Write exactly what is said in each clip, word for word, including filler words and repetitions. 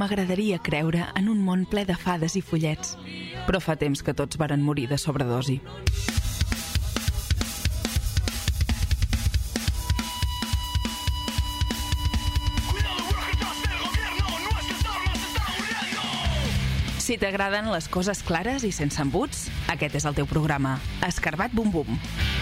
m'agradaria creure en un món ple de fades i follets, però fa temps que tots varen morir de sobredosi. Si t'agraden les coses clares i sense embuts, aquest és el teu programa. Escarbat Bum Bum.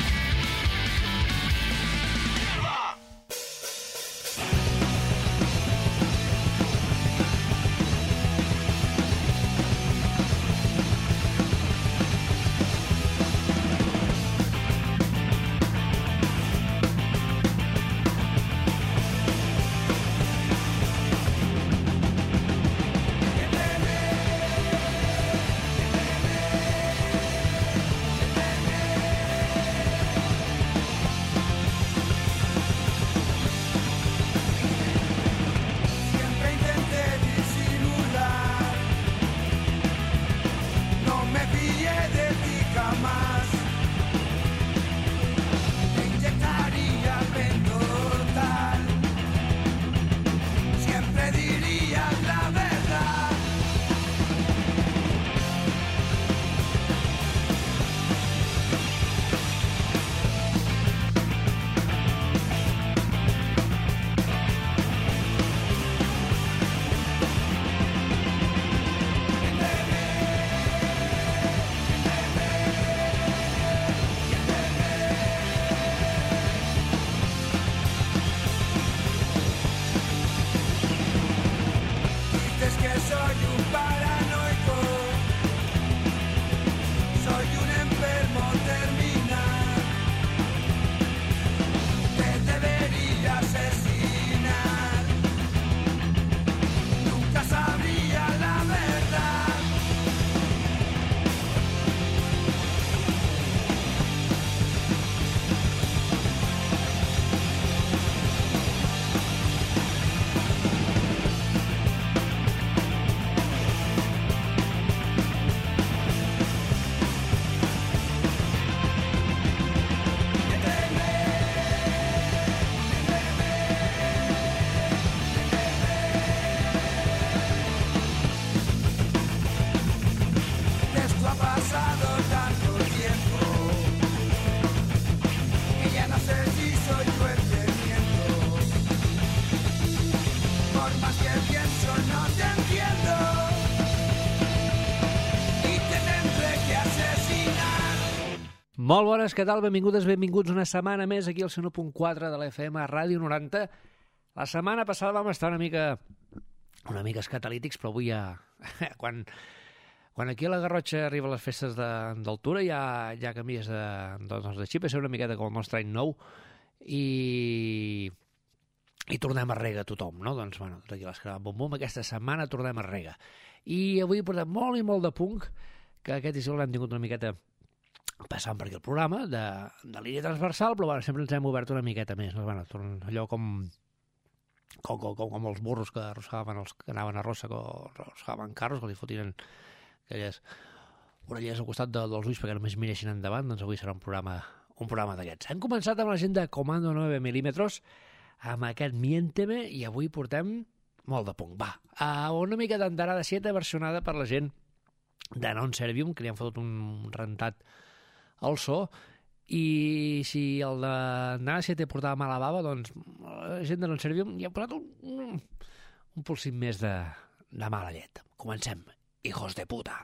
Molt bones, què tal? Benvingudes, benvinguts una setmana més aquí al cent u punt quatre de l'F M Ràdio noranta. La setmana passada vam estar una mica una mica escatalítics, però avui ja... Quan, quan aquí a la Garrotxa arriben les festes d'altura ja, ja canvies de, doncs, de xip, és una miqueta com el nostre any nou i, i tornem a rega tothom, no? Doncs, bueno, tot aquí l'Escarbat Bum Bum, aquesta setmana tornem a rega. I avui portem molt i molt de punk, que aquest estiu l'hem tingut una miqueta passant per aquí el programa, de, de línia transversal, però bueno, sempre ens hem obert una miqueta més, no? Bueno, allò com, com, com, com els burros que arrossaven, els que anaven a rossa, que arrossaven carros, que li fotien aquelles orelles al costat de, dels ulls perquè només mireixin endavant, doncs avui serà un programa, un programa d'aquests. Hem començat amb la gent de Comando nueve milímetros, amb aquest Miénteme, i avui portem molt de punk. Va, una mica d'Andarada siete versionada per la gent de Non Servium, que li han fotut un rentat al so, i si el de Nada siete portava mala bava, doncs la gent de Non Servium hi ha posat un, un, un polsit més de, de mala llet. Comencem, hijos de puta.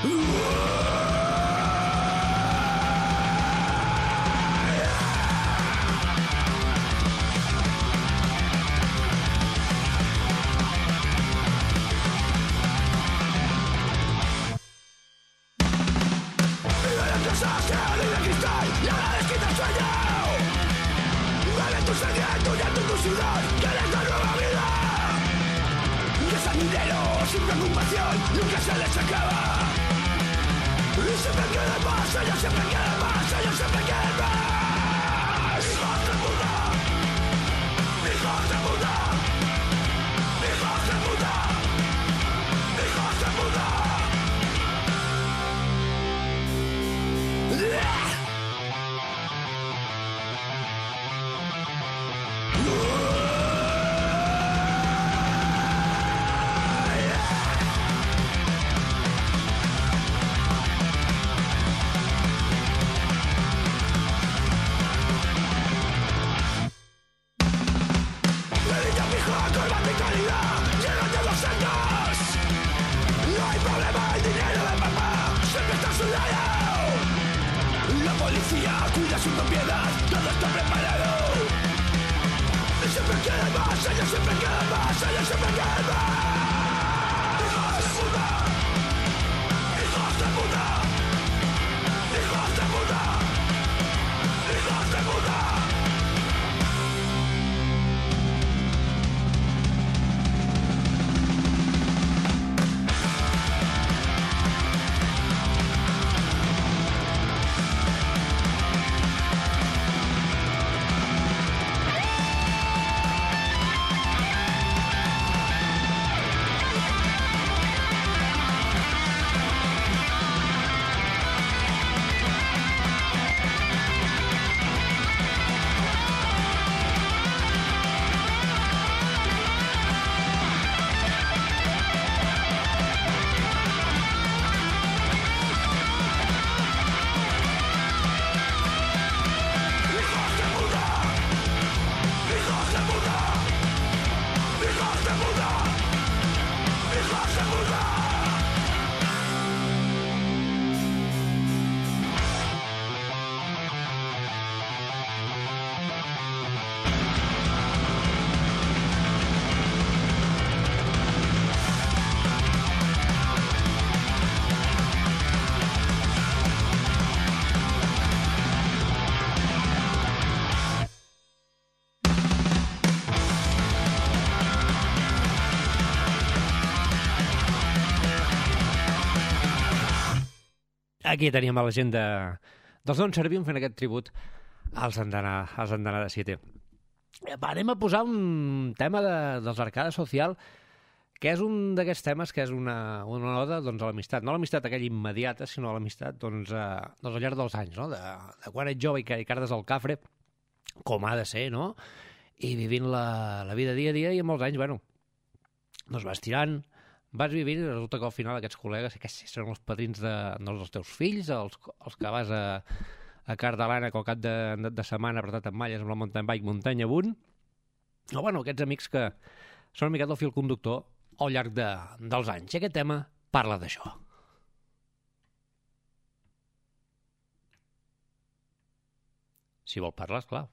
Aquí teníem a la gent de, dels Don't Servim fent aquest tribut als Andana, als Andana de Siete. Va, anem a posar un tema de, dels Arcada Social, que és un d'aquests temes que és una, una oda doncs, a l'amistat. No l'amistat aquella immediata, sinó a l'amistat doncs, a, doncs, al llarg dels anys, no? de, de quan ets jove i que hi cardes al cafre, com ha de ser, no? I vivint la, la vida dia a dia, i en molts anys, bueno, doncs vas tirant, vas vivint, i resulta que al final aquests col·legues que són els padrins de, dels teus fills, els, els que vas a, a Cardalana al cap de, de, de setmana apretat amb malles amb la mountain bike muntanya amunt, o bueno, aquests amics que són una miqueta el fil conductor al llarg de, dels anys. I aquest tema parla d'això. Si vol parlar, esclar.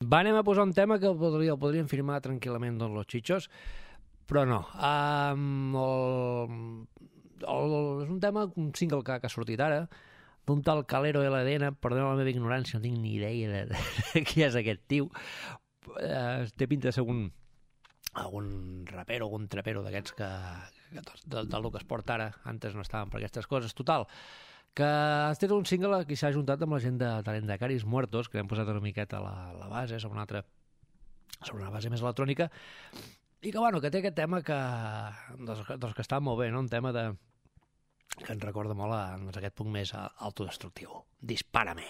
Va, anem a posar un tema que el, podria, el podríem firmar tranquil·lament doncs, los Chichos, però no. Um, el, el, és un tema, un single que, que ha sortit ara, d'un tal Calero L D N, perdona la meva ignorància, no tinc ni idea de, de qui és aquest tio. Uh, té pinta de ser un, algun rapero, algun trapero d'aquests que, que del, del que es porta ara, antes no estaven per aquestes coses. Total, que este és un single que s'ha juntat amb la gent de Talent de Caris Muertos, que hem posat una miqueta a la, la base, sobre una altra, sobre una base més electrònica, i que, bueno, que té aquest tema que, doncs, doncs que està molt bé, no? Un tema de, que ens recorda molt a, doncs, aquest punt més autodestructiu. Dispárame.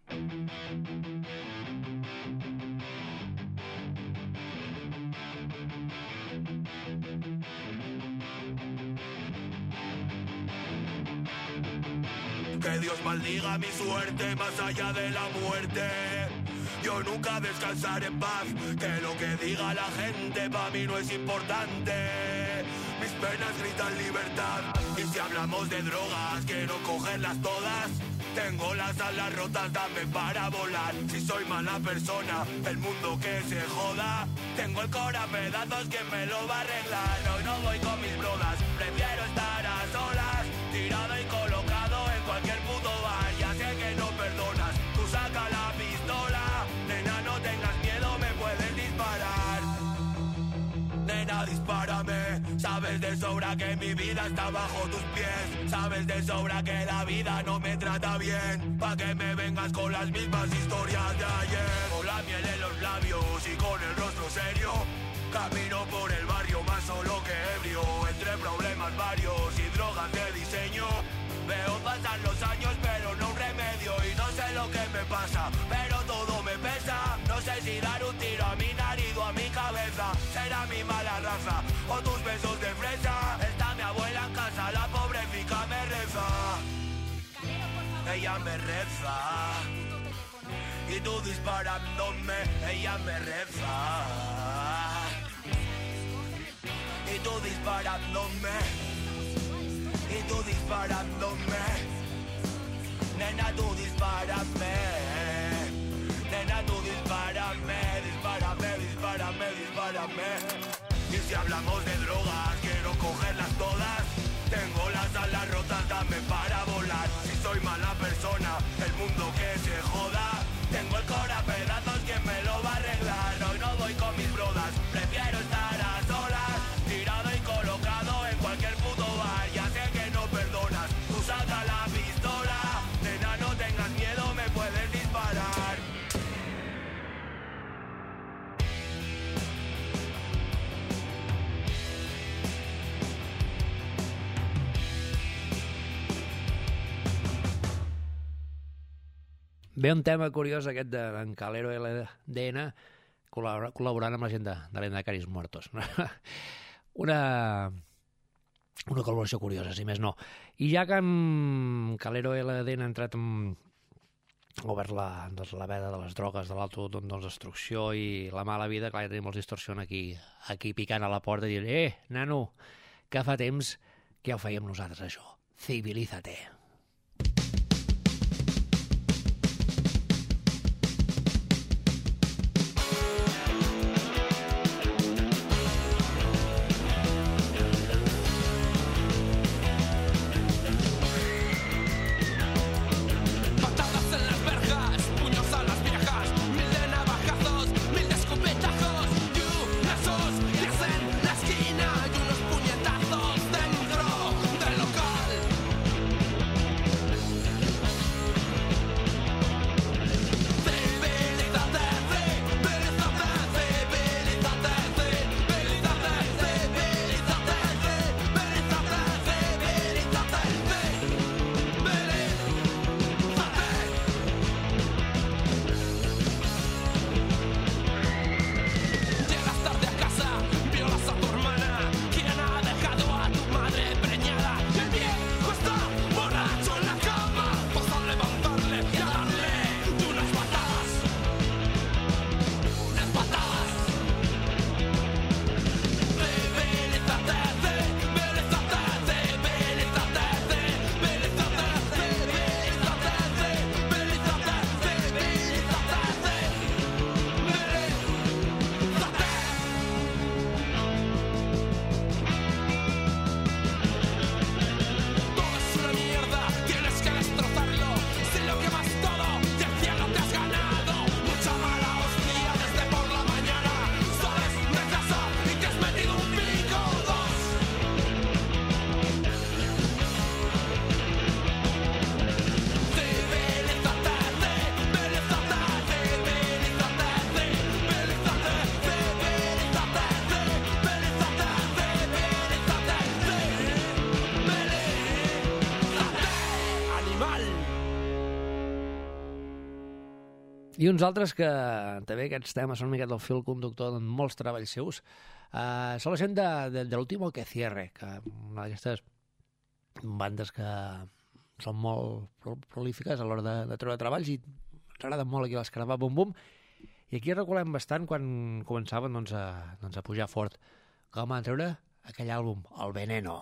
Que Dios maldiga mi suerte más allá de la muerte. Yo nunca descansaré en paz, que lo que diga la gente pa' mí no es importante. Mis penas gritan libertad, y si hablamos de drogas, quiero cogerlas todas. Tengo las alas rotas, dame para volar. Si soy mala persona, el mundo que se joda. Tengo el cora a pedazos, ¿quién me lo va a arreglar? Hoy no voy con mis brodas, prefiero estar a solas, tirado y colocado en cualquier puto bar. Ya sé que no perdonas, tú saca la pistola. Nena, no tengas miedo, me puedes disparar. Nena, dispárame. Sabes de sobra que mi vida está bajo tus pies. Sabes de sobra que la vida no me trata bien. Pa' que me vengas con las mismas historias de ayer. Con la miel en los labios y con el rostro serio. Camino por el barrio más solo que ebrio. Entre problemas varios y drogas de diseño. Veo pasar los años pero no un remedio. Y no sé lo que me pasa, pero todo me pesa. No sé si dar un tiro a mi nariz o a mi cabeza. Será mi mala raza o tus besos de fresa. Está mi abuela en casa, la pobrecita me reza. Ella me reza. Y tú disparándome, ella me reza. Y tú disparándome. Y tú disparándome. Nena, tú dispárame. Nena, tú dispárame. Dispárame, dispárame, dispárame. Y si hablamos de drogas, quiero cogerlas todas. Tengo las alas rotas, dame para volar. Si soy mala persona, el mundo que se joda. Tengo el cora a pedazos, ¿quién me lo va a arreglar? Hoy no voy con mis brodas, prefiero estar a solas, tirado y colocado en cualquier puto bar. Ya sé que no perdonas, tú saca la pistola. Nena, no tengas miedo, me puedes disparar. Ve un tema curiós aquest d'en Calero L D N col·laborant amb la gent de Talent de Caris Muertos. Una, una col·laboració curiosa, si més no. I ja que en Calero L D N ha entrat en... ha obert la, doncs, la veda de les drogues, de l'autodestrucció i la mala vida, clar, ja tenim els Distorsion aquí, aquí picant a la porta i dient «Eh, nano, que fa temps que ja ho fèiem nosaltres, això. Civilízate». Esquina y unos puñetazos dentro del local. I uns altres que també aquests temes són una miqueta del fil conductor de molts treballs seus. Uh, són la gent de, de, de l'Último que Cierre, que una d'aquestes bandes que són molt prolífiques a l'hora de, de treure treballs i ens agraden molt aquí l'Escarabat Bum Bum. I aquí recolem bastant quan començaven doncs, a, doncs, a pujar fort, com a treure aquell àlbum, El Veneno.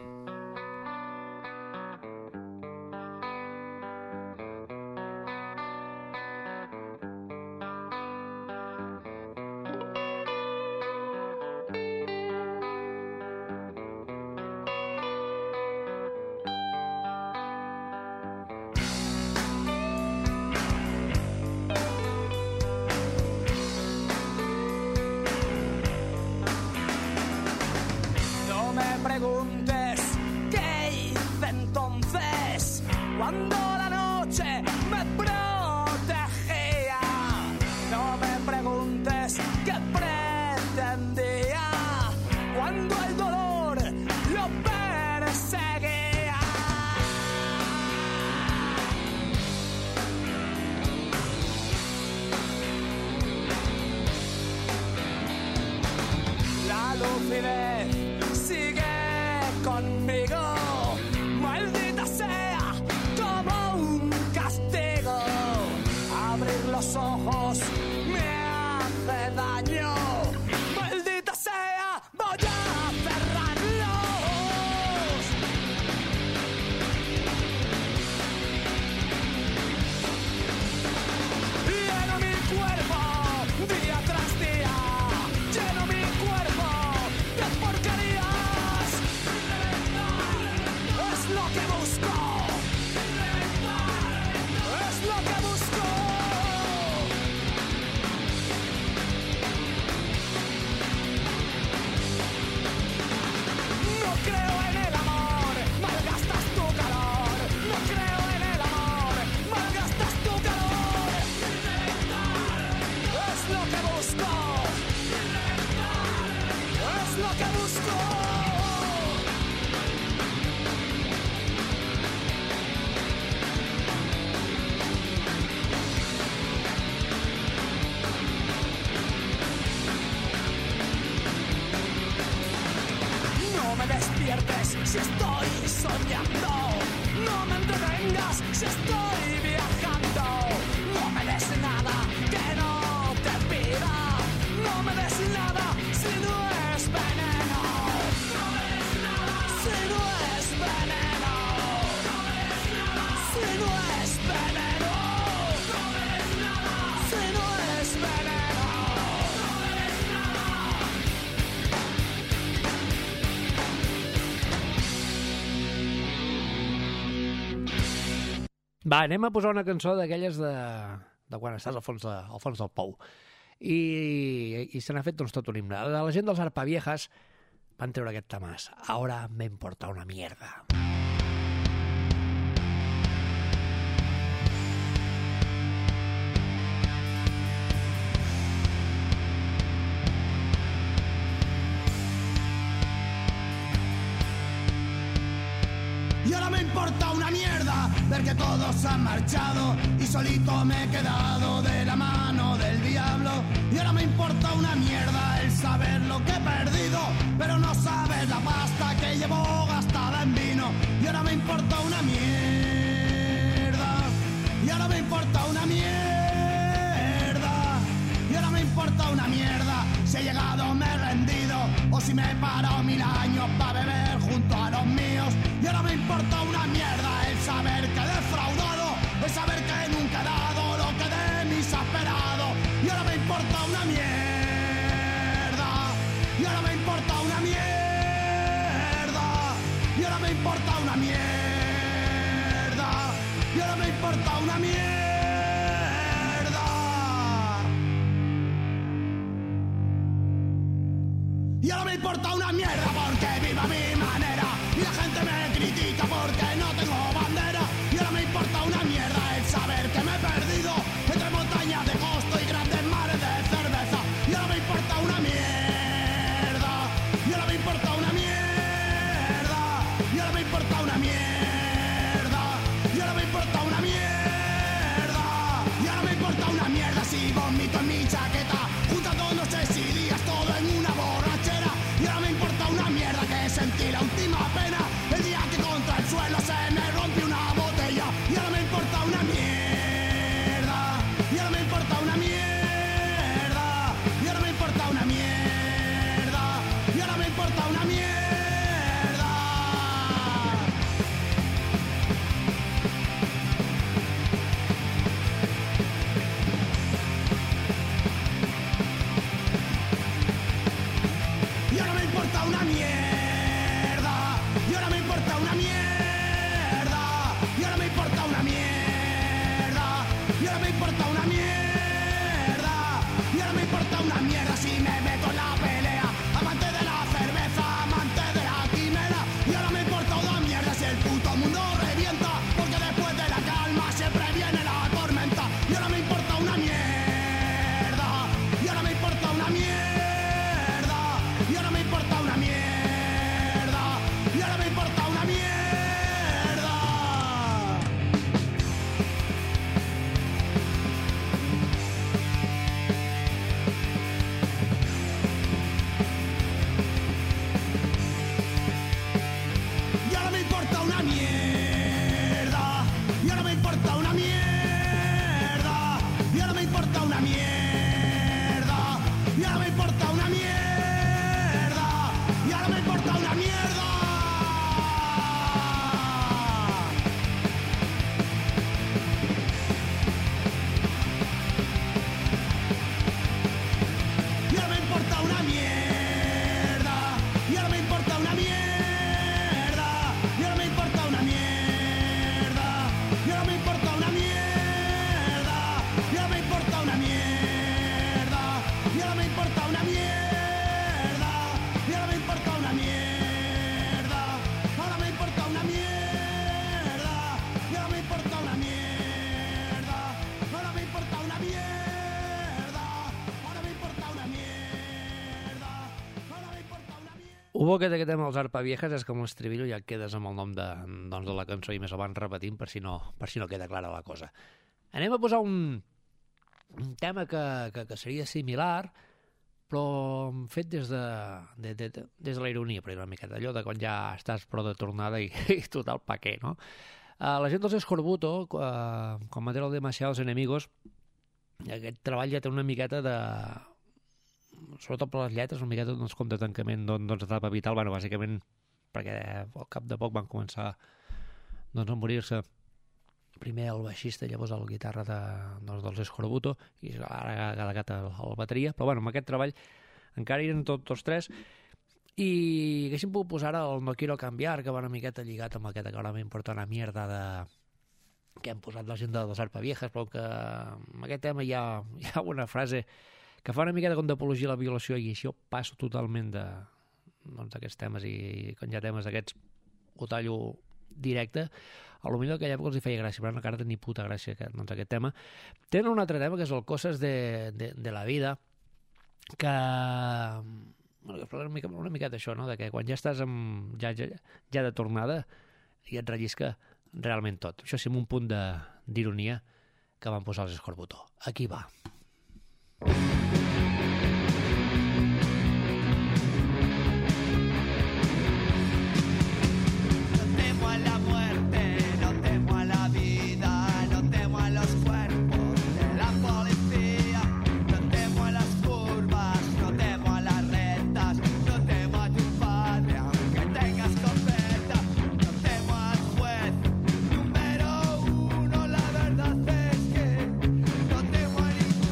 Si estoy soñando, no me entretengas. Si estoy viajando, no me des nada que no te pida. No me des nada si no es veneno. No me des nada si no es veneno. No me des nada si no es veneno. No me des nada si no es veneno. No me des nada. Va, anem a posar una cançó d'aquelles de, de quan estàs al fons, de, al fons del pou. I, i se n'ha fet doncs, tot un himne. La gent dels Arpaviejas van treure aquest temàs. Ahora me importa una mierda. Y ahora me importa una mierda ver que todos han marchado y solito me he quedado de la mano del diablo. Y ahora me importa una mierda el saber lo que he perdido, pero no sabes la pasta que llevo gastada en vino. Y ahora me importa una mierda. Y ahora me importa una mierda. Y ahora me importa una mierda si he llegado, me he rendido, o si me he parado mil años para beber junto a los míos. Y ahora me importa una mierda el saber que he defraudado, el saber que nunca he dado lo que de mí se ha esperado. Y ahora me importa una mierda. Y ahora me importa una mierda. Y ahora me importa una mierda. Y ahora me importa una mierda. Y ahora me importa una mierda porque vivo a mi manera y la gente me critica porque no tengo bandera. Y ahora me importa una mierda el saber que me he perdido entre montañas de costo y grandes mares de cerveza. Y ahora me importa una mierda. Y ahora me importa una mierda. Y ahora me importa una mierda. Y ahora me importa una mierda. Y ahora me importa una mierda. y vomito en mi chaqueta, juntando noches y días todo en una borrachera. Y ahora me importa una mierda que sentí la última pena el día que contra el suelo se me rompió una botella. Y ahora me importa una mierda, y ahora me importa una mierda, y ahora me importa una mierda, y ahora me importa una mierda. Y ahora me importa una mierda, y ahora me importa una mierda, y ahora me importa una mierda, y ahora me importa una mierda, y ahora me importa una mierda si me meto en la pelea, amante de la cerveza, amante de la quimera. Y ahora me importa una mierda si el puto mundo revienta, porque después de la calma siempre viene la tormenta. Y ahora me importa una mierda, y ahora me importa una mierda, y ahora me importa una mierda, y ahora me importa una mierda. Y ahora me importa una mierda, y ahora me importa una mierda, y ahora me importa una mierda, y ahora me importa una mierda, y ahora me importa una mierda. Y ahora me importa una mierda, y ahora me importa una mierda, y ahora me importa una mierda, y ahora me importa una mierda, y ahora me importa una mierda, y ahora me importa una mierda, y ahora me importa una mierda, ahora me importa una mierda, y ahora me importa una mierda, ahora me importa una mierda, ahora me importa una mierda, ahora me importa una mierda. Ho bo que aquest tema dels Arpa Viejas és com un estribillo, ja et quedes amb el nom de, doncs, de la cançó i més el van repetint per si no, per si no queda clara la cosa. Anem a posar un, un tema que, que, que seria similar, però fet des de, de, de, de, des de la ironia, però una miqueta allò de quan ja estàs prou de tornada i, i total pa què, no? Uh, la gent dels Escorbuto, uh, com Matero de Demasiados Enemigos, aquest treball ja té una miqueta de... sobretot per les lletres, una miqueta doncs, com de tancament doncs, d'etapa vital, bueno, bàsicament perquè al cap de poc van començar doncs, a morir-se primer el baixista, llavors el guitarra de, doncs, dels Escorbuto, i ara ha agregat el, el bateria, però bueno, amb aquest treball encara eren tots tots tres, i haguéssim pogut posar ara el No Quiero Cambiar, que va una miqueta lligat amb aquest que ara m'importa una mierda de... que hem posat la gent de les Arpa Viejas, però que en aquest tema hi ha, hi ha una frase que fa una miqueta com d'apologia a la violació, i això passo totalment de, doncs, d'aquests temes, i quan hi ha temes d'aquests ho tallo directe. A lo millor aquella època els hi feia gràcia, però encara tenia puta gràcia aquest, doncs, aquest tema. Tenen un altre tema que és el Coses de, de, de la vida, que bueno, una, mica, una miqueta això, no? De que quan ja estàs amb, ja, ja, ja de tornada i et rellisca realment tot. Això sí, amb un punt d'ironia que van posar els Escorbuto. Aquí va. Número uno, la verdad es que no temo a ningún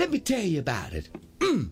Let me tell you about it. Mm.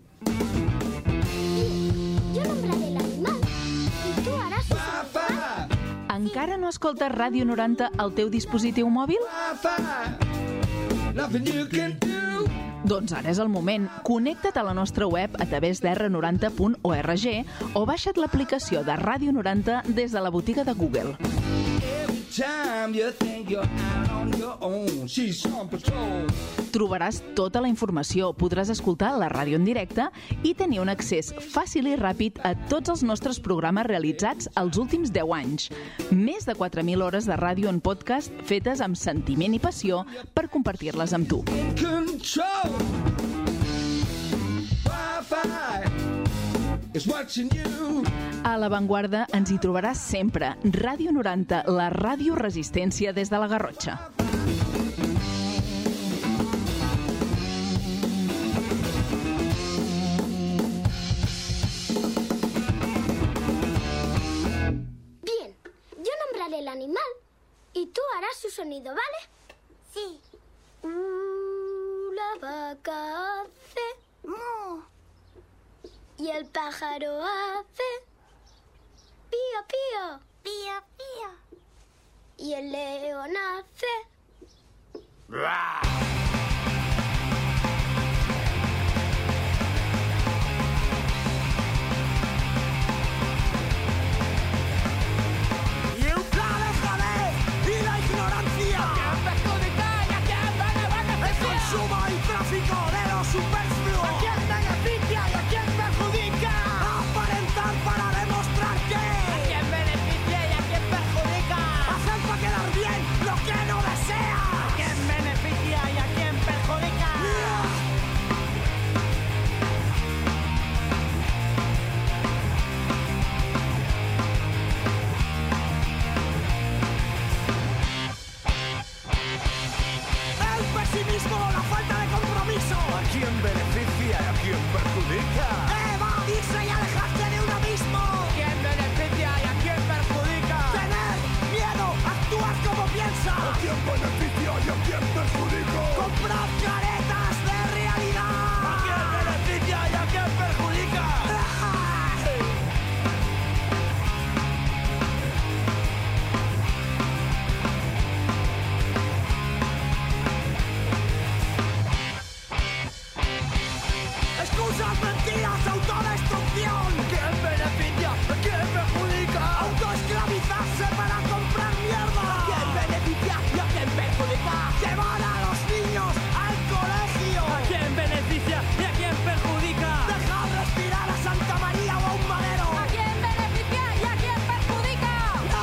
Yo nombraré el animal y tú harás un sonido. Encara no escoltes Ràdio noranta al teu dispositiu mòbil? Nothing you can do. Doncs ara és el moment. Connecta't a la nostra web a través de erre noranta punt org o baixa't l'aplicació de Ràdio noranta des de la botiga de Google. Time you think you're out on your own, she's on patrol. Trobaràs tota la informació, podràs escoltar la ràdio en directe i tenir un accés fàcil i ràpid a tots els nostres programes realitzats els últims deu anys. Més de quatre mil hores de ràdio en podcast fetes amb sentiment i passió per compartir-les amb tu. Control. Wi-Fi is watching you. A l'avantguarda ens hi trobaràs sempre. Ràdio noranta, la ràdio resistència des de la Garrotxa. Bien, yo nombraré el animal y tú harás su sonido, ¿vale? Sí. Uh, la vaca hace mu y el pájaro hace pío, pío. Pío, pío. Y el león hace... Y un plan de joder y la ignorancia. ¿A quién perjudica y a quién beneficia? El consumo y tráfico de lo superfluo. ¿A quién beneficia y a quién perjudica? Aparentar para demostrar que... ¿A quién beneficia y a quién perjudica? Hacer para quedar bien lo que no desea. ¿A quién beneficia y a quién perjudica? El pesimismo, la falta de compromiso. ¿A quién beneficia y a quién perjudica? Evadirse y alejarse de uno mismo. ¿A quién beneficia y a quién perjudica? Tener miedo, actuar como piensa. ¿A quién beneficia y a quién perjudica? Comprar caretas de realidad. ¿A quién beneficia y a quién perjudica? Excusas, mentiras, autodestrucción. ¿Quién beneficia? ¿A quién perjudica? Autoesclavizarse para comprar mierda. ¿A quién beneficia y a quién perjudica? Llevar a los niños al colegio. ¿A quién beneficia y a quién perjudica? Dejar respirar a Santa María o a un madero. ¿A quién beneficia y a quién perjudica? ¡No!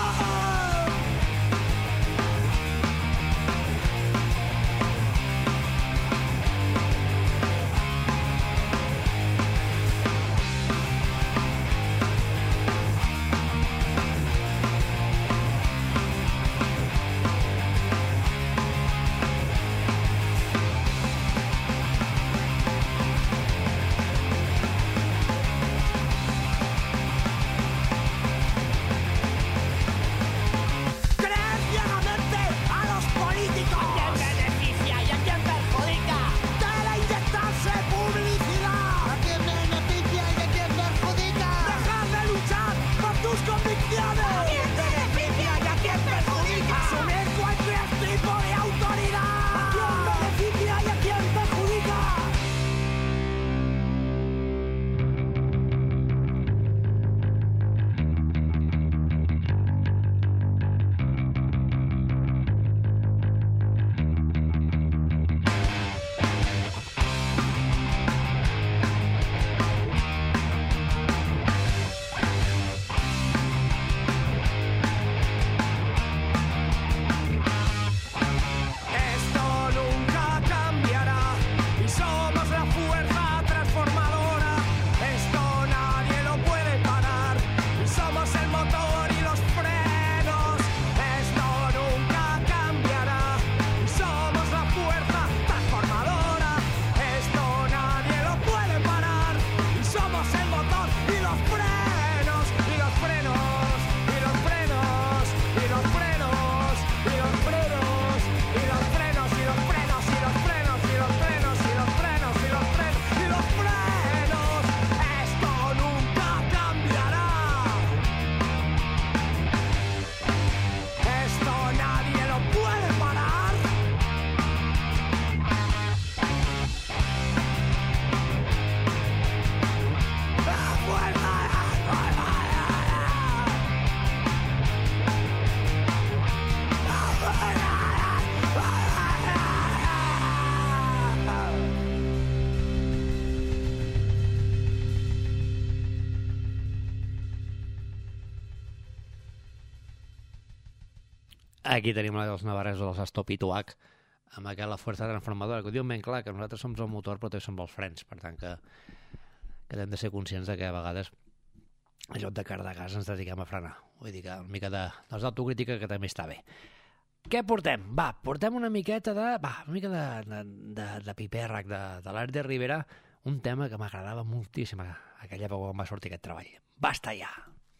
Aquí tenim la dels navarresos dels Stop i Tuac, amb aquella força transformadora, que ho diuen ben clar, que nosaltres som el motor però també som els frens, per tant que, que hem de ser conscients de que a vegades a joc de car de gas ens dediquem a frenar. Vull dir que una mica de, doncs, d'autocrítica que també està bé. Què portem? Va, portem una miqueta de... Va, una mica de, de, de, de pipèrrec, de, de l'Art de Rivera, un tema que m'agradava moltíssim aquella època quan va sortir aquest treball. Basta ja!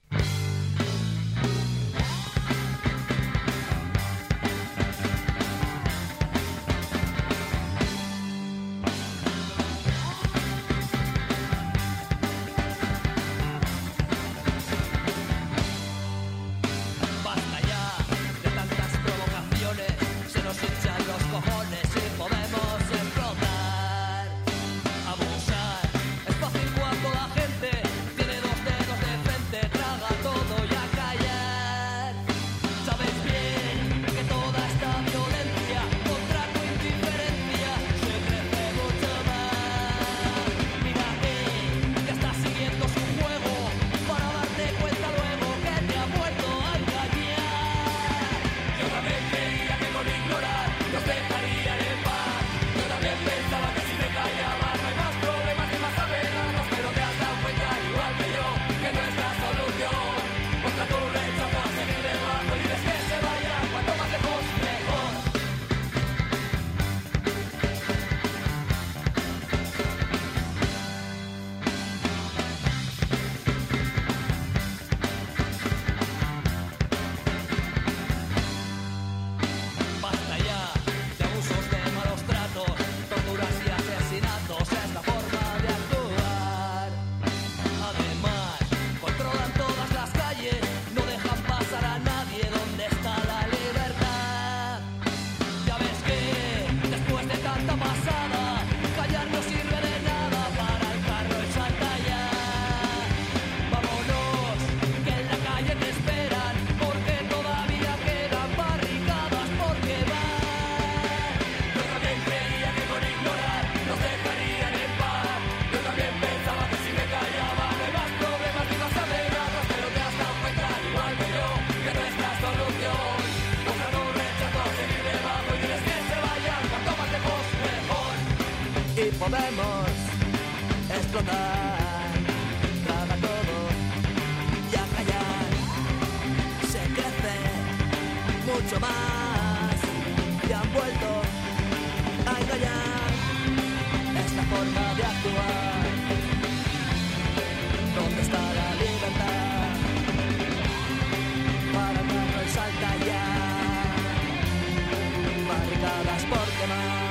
Podemos explotar, traga todo y a callar. Se crece mucho más y han vuelto a engañar. Es la forma de actuar. ¿Dónde está la libertad? Para el carro y salta ya. Barricadas por quemar.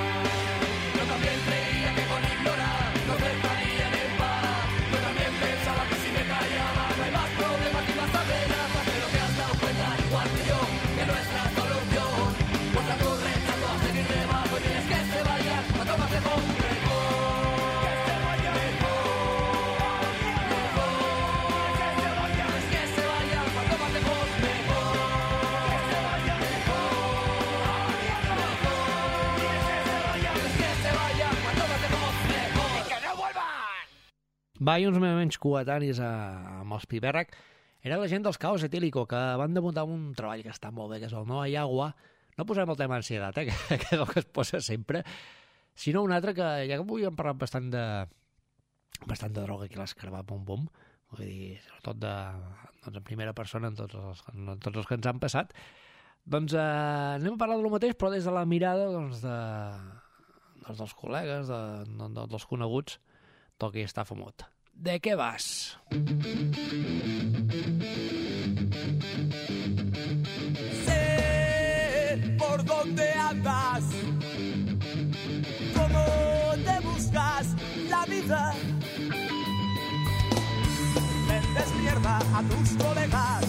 Va, i uns moments coetanis a, amb els Pipèrrec era la gent dels Caos Etílico, que van debutar un treball que està molt bé, que és el No hay agua. No posem el tema ansietat, eh, que, que és el que es posa sempre, sinó un altre que, ja que avui hem parlat bastant de bastant de droga aquí a l'Escarbà Bum Bum, vull dir, sobretot de, doncs en primera persona en tots els, en tots els que ens han passat, doncs eh, anem a parlar del mateix, però des de la mirada doncs, de, doncs, dels col·legues, de, de, dels coneguts, toqui està fumut. ¿De qué vas? Sé por dónde andas, cómo te buscas la vida. Vendes mierda a tus colegas.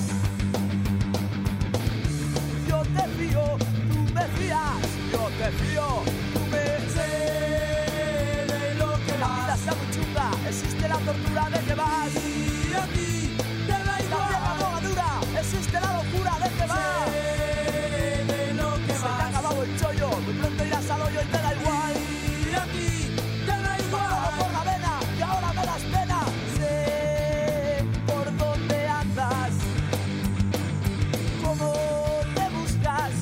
Yo te fío, tú me fías. Yo te fío, tú me sé de lo que la vida sea muy chunga. Existe la tortura de que vas. Y a ti te da igual. La droga dura. Existe la locura de que vas. Sé de lo que se vas. Se te ha acabado el chollo. Muy pronto irás al hoyo y te da igual. Y a ti te da igual. Por la vena y ahora me das pena. Sé por dónde andas, cómo te buscas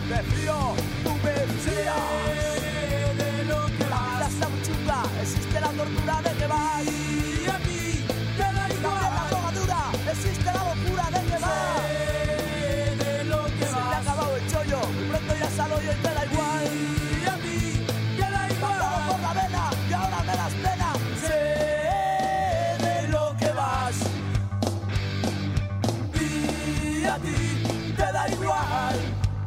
te fío, tú me fías. De lo que vas. La vida está muy chunga, existe la tortura de que vas. Y a mí te da igual. La droga dura, existe la locura de que vas. De lo que vas. Se te ha acabado el chollo, y pronto irás al hoyo y te da igual. Y a mí te da igual. Matado por la vena y ahora me das pena. Sé de lo que vas. Y a ti te da igual.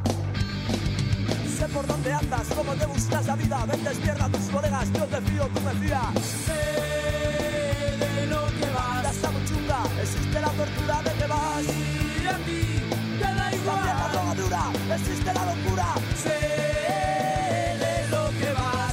Sé por dónde andas, cómo te buscas la vida. Vendes mierda a tus colegas, yo te fío, tú me fías. Sé de lo que vas. La vida está muy chunga, existe la tortura de que vas. Y a ti te da igual. También la droga dura, existe la locura. Sé de lo que vas.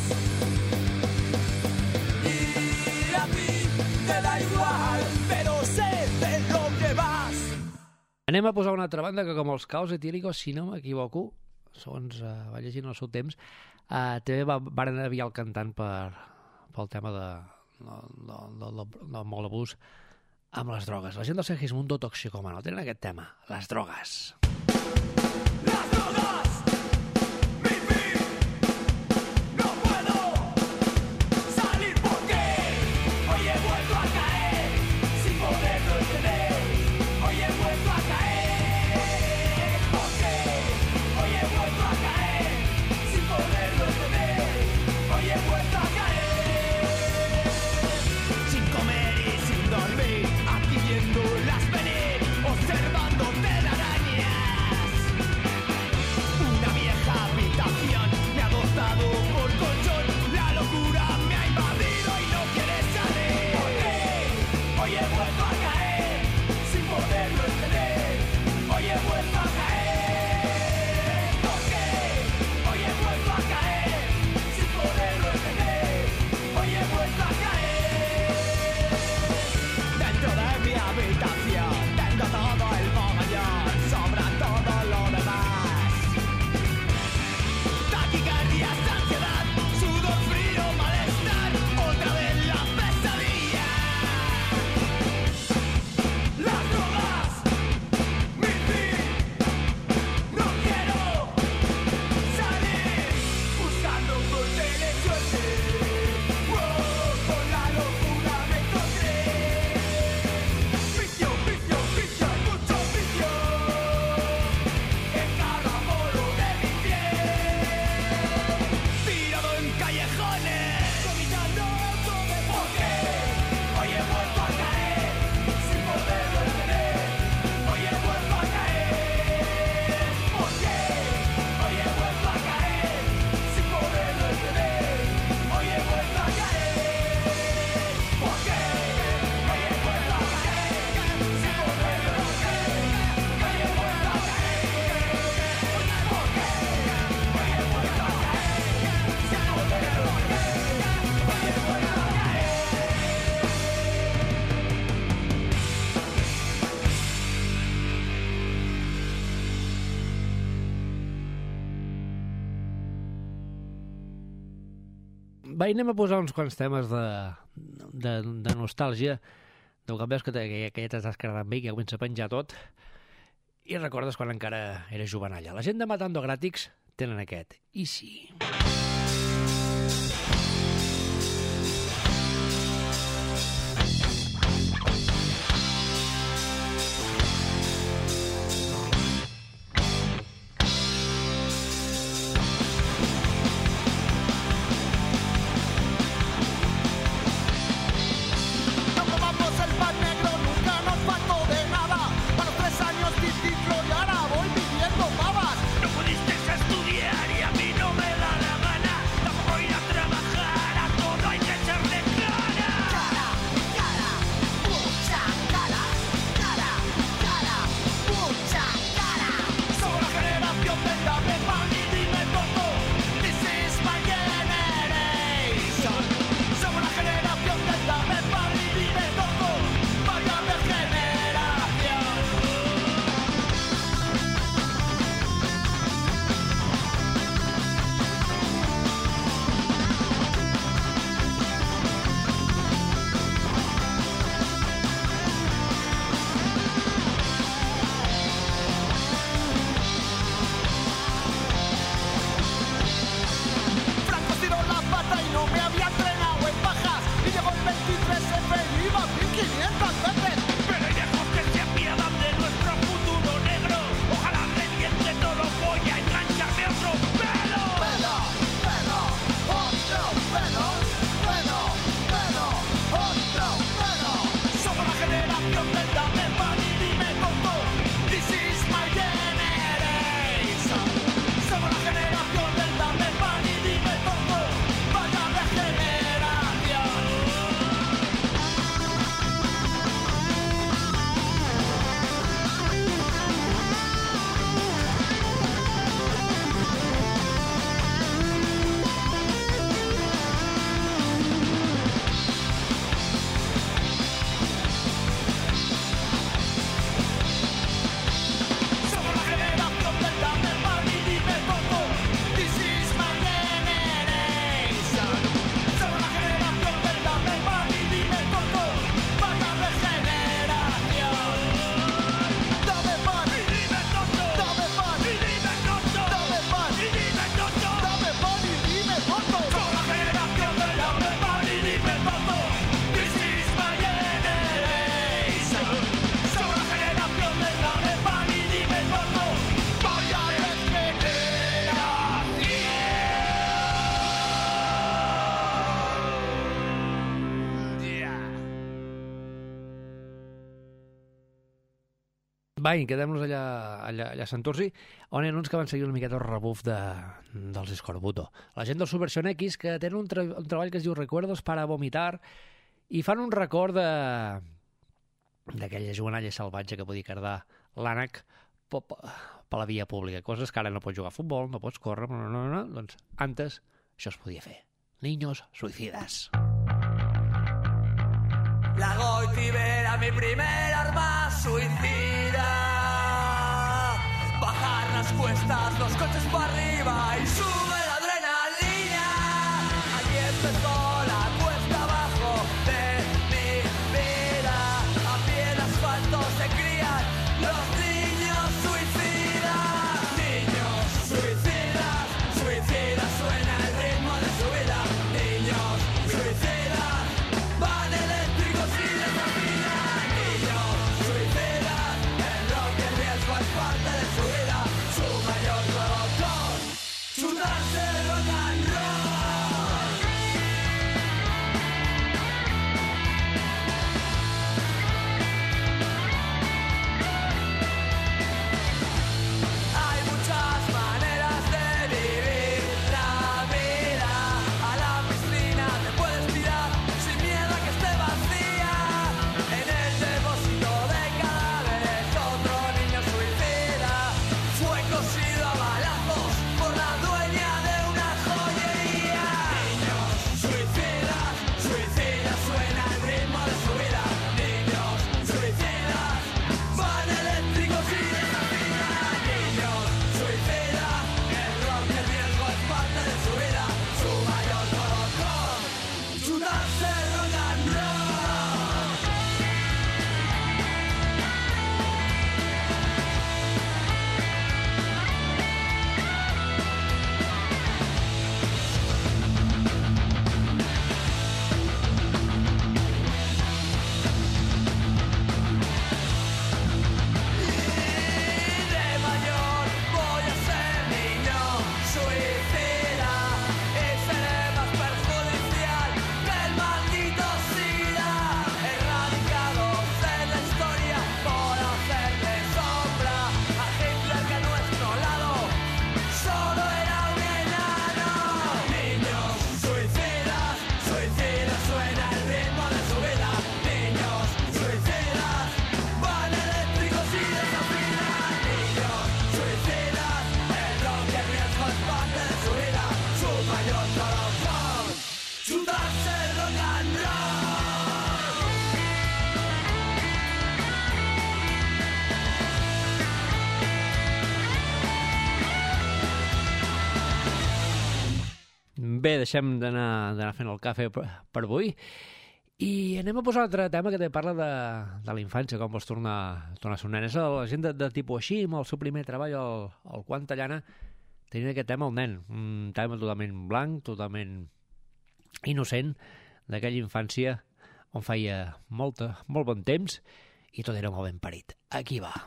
Y a ti te da igual, pero sé de lo que vas. Anem a posar una altra banda que, com els Caos Etílicos, si no m'equivoco, segons uh, va llegir en el seu temps, uh, també va, van enviar el cantant per, pel tema de, de, de, de, de, de molt abús amb les drogues. La gent del Segismundo Toxicomano tenen aquest tema, les drogues. Las drogas, mi fin, no puedo salir porque hoy he vuelto a caer sin poderlo entender. Hoy he vuelto a caer porque hoy he vuelto a caer sin poderlo entender. Hoy he vuelto a caer sin comer y sin dormir, aquí viéndolas venir, observando telarañas. Una vieja habitación me ha adoptado por colchón, la locura me ha invadido y no quiere salir. Porque hoy he vuelto a caer sin poderlo entender. Hoy he vuelto a caer. Porque hoy he vuelto a caer sin poderlo entender. Hoy he vuelto a caer. Dentro de mi habitación tengo todo el mogollón, sobra todo lo demás. Taquicardias, ansiedad, sudor frío, malestar, otra vez la pesadilla. Las drogas, mi fin, no quiero salir buscando por suerte. Wow, con la locura me encontré. Vicio, vicio, vicio, mucho vicio en cada poro de mi piel. Tirado en callejones, vomitando todo porque hoy he vuelto a caer sin poderlo entender. Hoy he vuelto a caer porque hoy he vuelto a caer sin poderlo entender. Hoy he vuelto a caer porque hoy he vuelto a caer sin poderlo entender. Hoy he vuelto a caer porque hoy he vuelto a caer sin poderlo entender. Hoy he vuelto a caer. Va, anem a posar uns quants temes de, de, de nostàlgia. Deu que veus que, te, que, que ja t'estàs quedant amb ell, que ja comença a penjar tot. I recordes quan encara era jovenalla. La gent de Matando Gràtics tenen aquest. I sí. No comamos el pan negro, nunca nos faltó de nada. A los tres años di ciclo y ahora voy pidiendo pavas. No pudiste estudiar y a mí no me da la Va, i quedem-nos allà, allà, allà a Santurci, on hi ha uns que van seguir una miqueta el rebuf de, dels Escorbuto. La gent del Subversion X, que tenen un, tra un treball que es diu Recuerdos para vomitar, i fan un record de d'aquella jovenalla salvatge que podia cardar l'ànec per la via pública. Coses que ara no pots jugar a futbol, no pots córrer, no, no, no. Doncs antes això es podia fer. Niños suicidas. La Goitiber a mi primer arma suicida. Bajar las cuestas, los coches para arriba y sube la adrenalina. Allí empezó la cuesta abajo de mi vida. A pie en asfalto se crían los niños suicidas. Niños suicidas, suicidas, suena el ritmo de su vida. Niños suicidas, van eléctricos y desafinan. Niños suicidas, el rock y el riesgo es parte de su vida. Su mayor provocón, chutarse rock and roll. Hay muchas maneras de vivir la vida. A la piscina te puedes tirar sin miedo a que esté vacía. En el depósito de cadáveres otro niño suicida fue cosido a balazos por la dueña de una joyería. Niños suicidas, suicidas, suena el ritmo de su vida. Niños suicidas, van eléctricos y desafinan. Niños suicidas, el rock y el riesgo es parte de su vida. Su mayor provocón, chutarse rock and roll. Y de mayor voy a ser niño suicida y seré más perjudicial que el maldito SIDA. Erradicados en la historia por hacerle sombra a Hitler, que a nuestro lado solo era un enano. Niños suicidas, suicidas, suena el ritmo de su vida. Niños suicidas, van eléctricos y desafinan. Niños suicidas, el rock y el riesgo es parte de su vida. Su mayor provocón, chutarse rock and roll. Bé, deixem d'anar d'anar fent el cafè per, per avui i anem a posar un altre tema que te parla de, de la infància, com vols tornar, tornar a ser un nen. És la gent de, de tipus així, amb el seu primer treball, el, el Quan Tallana, tenint aquest tema el nen. Un tema totalment blanc, totalment innocent, d'aquella infància on feia molta, molt bon temps i tot era molt ben parit. Aquí va.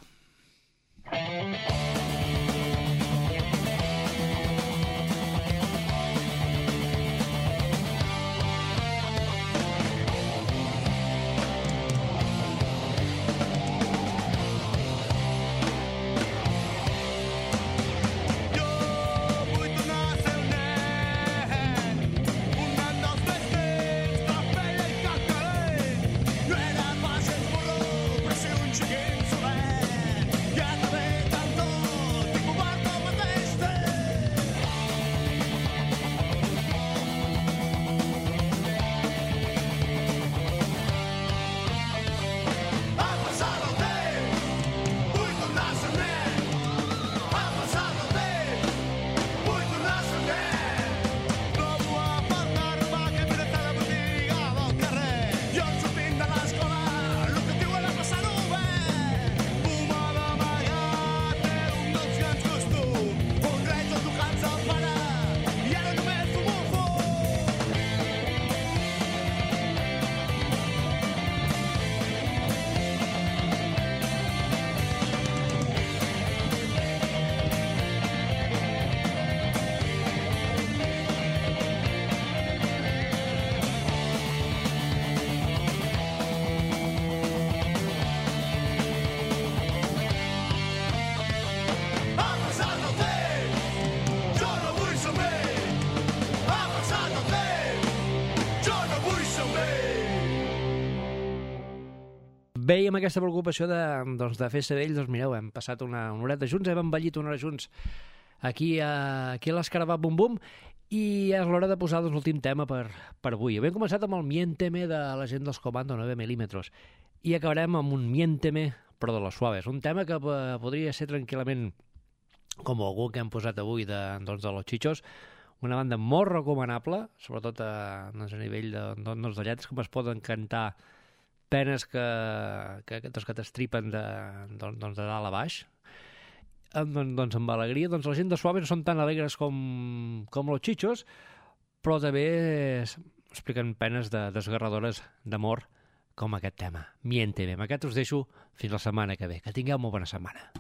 Vull tornar a ser un nen, un nen dels vells temps, de pell i calcaler. No era pas gens burro, però sí un xiquet solet. Bé, i amb aquesta preocupació de, doncs, de fer ser vells, doncs mireu, hem passat una, una horeta junts, hem envellit una hora junts aquí a, aquí a l'Escarabat Bum Bum, i és l'hora de posar doncs, l'últim tema per, per avui. Hem començat amb el Miénteme de la gent dels Comando nueve milímetros i acabarem amb un Miénteme, però de los suaves. Un tema que eh, podria ser tranquil·lament, com algú que hem posat avui de, doncs, de los Chichos, una banda molt recomanable, sobretot a, doncs, a nivell de, doncs, de lletres, com es poden cantar penes que, que, doncs, que t'estripen de, doncs, doncs, de dalt a baix. Doncs, doncs amb alegria, doncs la gent de Suaves no són tan alegres com, com los Chichos, però també expliquen penes de, desgarradores d'amor com aquest tema, Miénteme. Amb aquest us deixo fins la setmana que ve. Que tingueu molt bona setmana.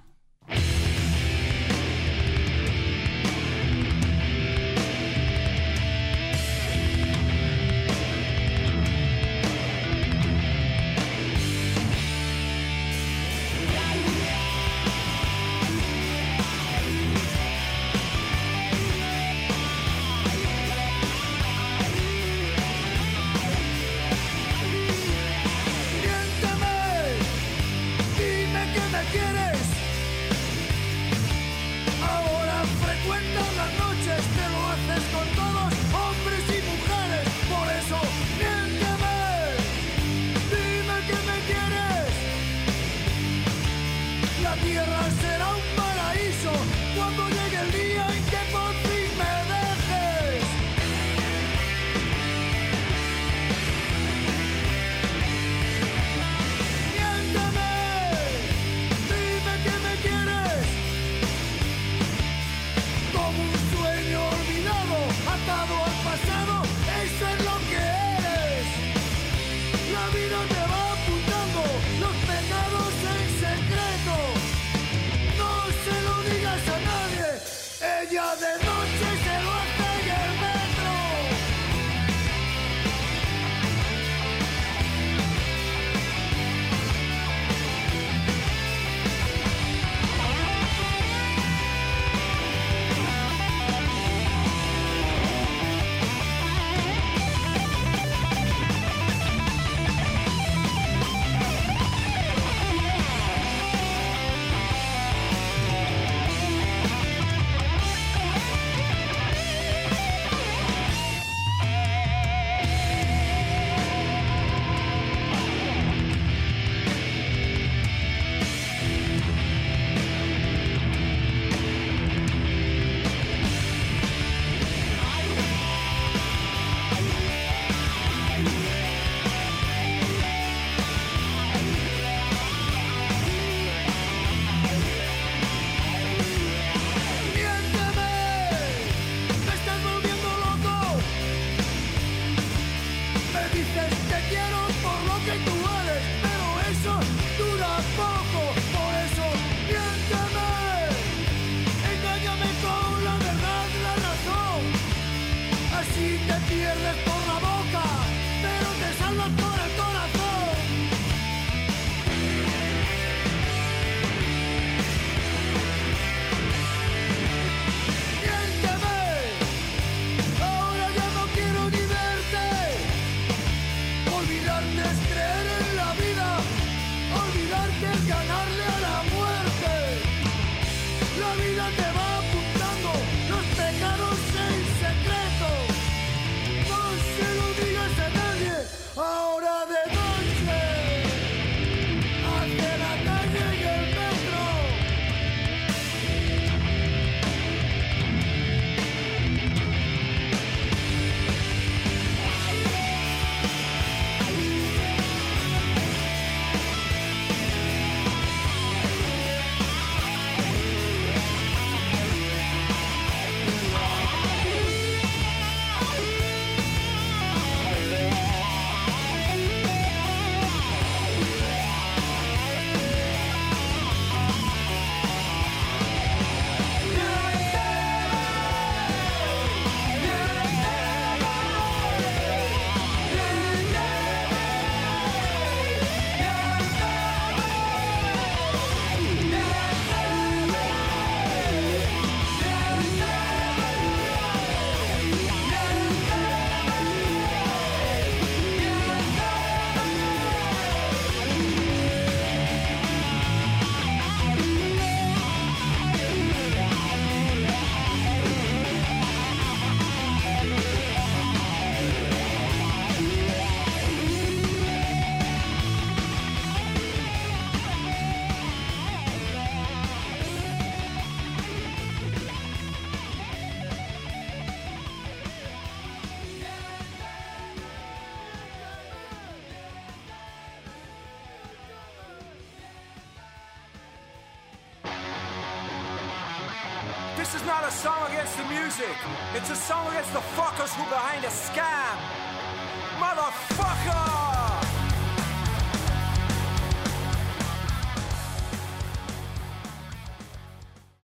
This is not a song against the music. It's a song against the fuckers who are behind a scam. Motherfucker!